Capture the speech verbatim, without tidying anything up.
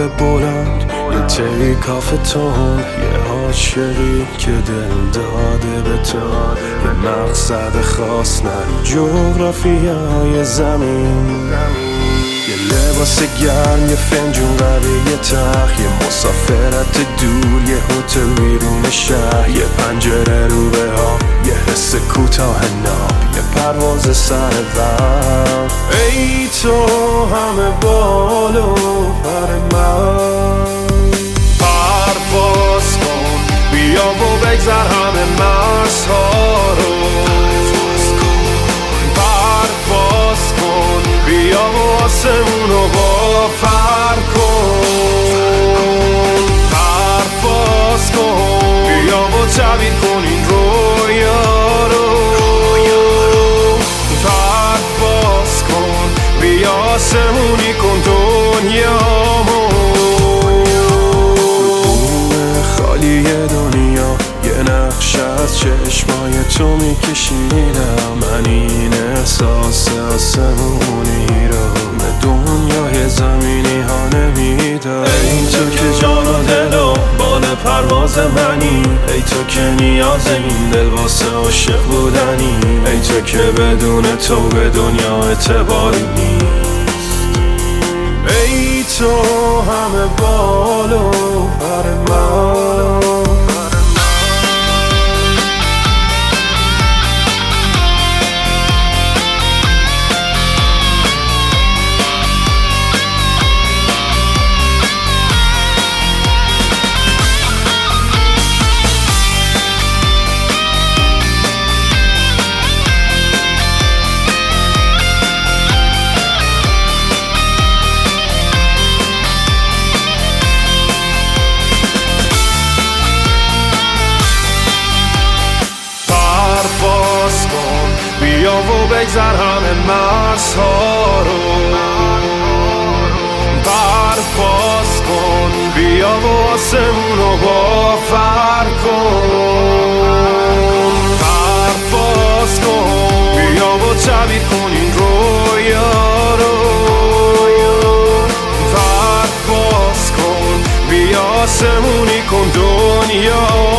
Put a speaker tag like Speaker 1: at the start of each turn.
Speaker 1: باد بلند، یه تیکاف تون، یه عاشقی که دل داده به تو، یه مقصد خاص نه جغرافیای زمین، یه لباس گرم، یه فنجون قهوه، یه تخت، یه مسافرت دور، یه هتل بیرون شهر، یه پنجره رو به آب، یه حس کوتاه ناب، یه پرواز سر وقت. ای تو همه بال و پر من، پرواز کن بیا و بگذر همه مرزها رو، پرواز کن بیا و آسمون رو بافر کن، پرواز کن بیا و تعبیر کن این رویا رو، پرواز کن بیا آسمونی کن دنیامو. خالی دنیا یه نقش از چشمای تو میکشیدم، من این احساس آسمونی رو به دنیای زمینی ها نمیدم. ای تو که جان و دل و بال پرواز منی، ای تو که نیاز این دل واسه عاشق بودنی، ای تو که بدون تو به دنیا اعتباری نیست. ای تو همه بال و پر من، بیا و بگذر همه مرزها رو، پرواز کن بیا و آسمون رو بافر کن، پرواز کن بیا و تعبیر کن این رویا رو، پرواز کن بیا آسمونی کن دنیا.